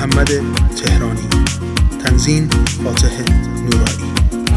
محمد تهرانی. تنظیم فاتح نورایی.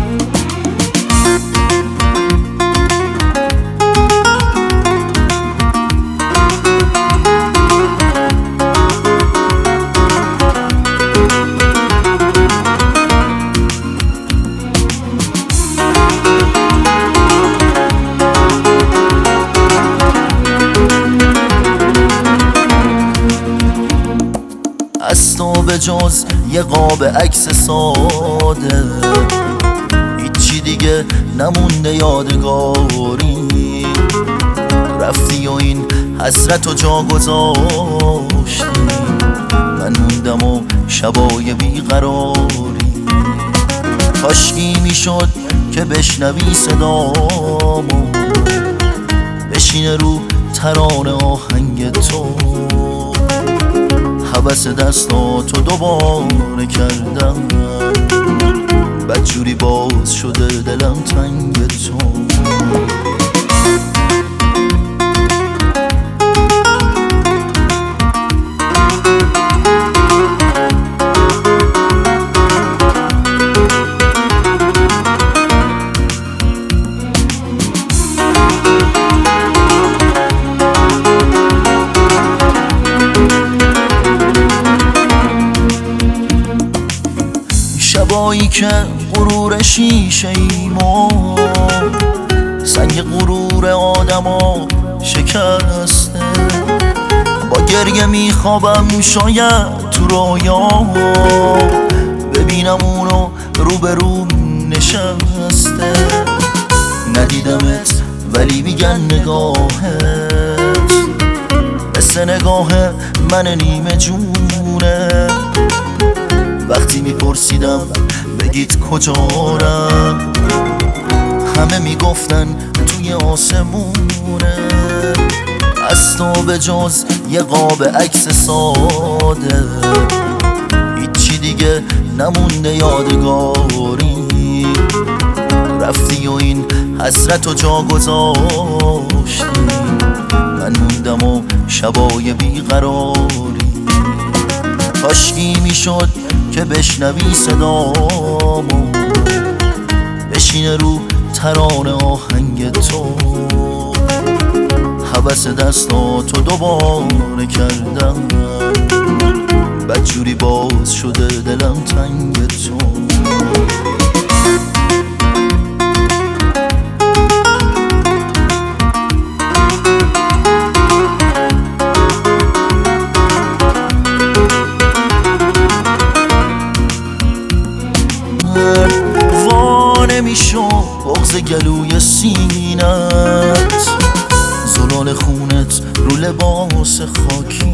از تو به جز یه قاب عکس ساده هیچی دیگه نمونده یادگاری. رفتی و این حسرت و جا گذاشتی، من موندم و شبای بیقراری. کاشکی میشد که بشنوی صدامو، بشینه رو ترانه آهنگ تو. حوث دستاتو دوباره کردم، بدجوری باز شده دلم تنگ تو. شبایی که غرور شیشه ایمو سنگ غرور آدما شکسته، با گریه میخوابم شاید تو رویا ببینم اونو روبروم نشسته. ندیدمت ولی میگن نگاهت مثل نگاه من نیمه جونه. وقتی میپرسیدم بگید کجارم، همه میگفتن توی آسمونه. از تو به جز یه قاب عکس ساده هیچی دیگه نمونده یادگاری. رفتی و این حسرت و جا گذاشتی، من موندم و شبای بیقراری. کاشکی میشد که بشنوی صدامو، بشینه رو ترانه آهنگ تو. حوث دستاتو دوباره کردم، بدجوری باز شده دلم تنگ تو. نمیشو بغض گلوی سینت، زلال خونت رو لباس خاکی.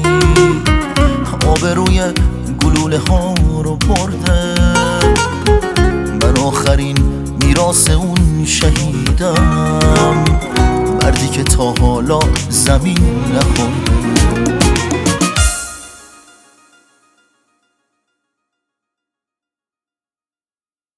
آبروی گلوله ها رو برده، من آخرین میراث اون شهیدم، مردی که تا حالا زمین نخورده.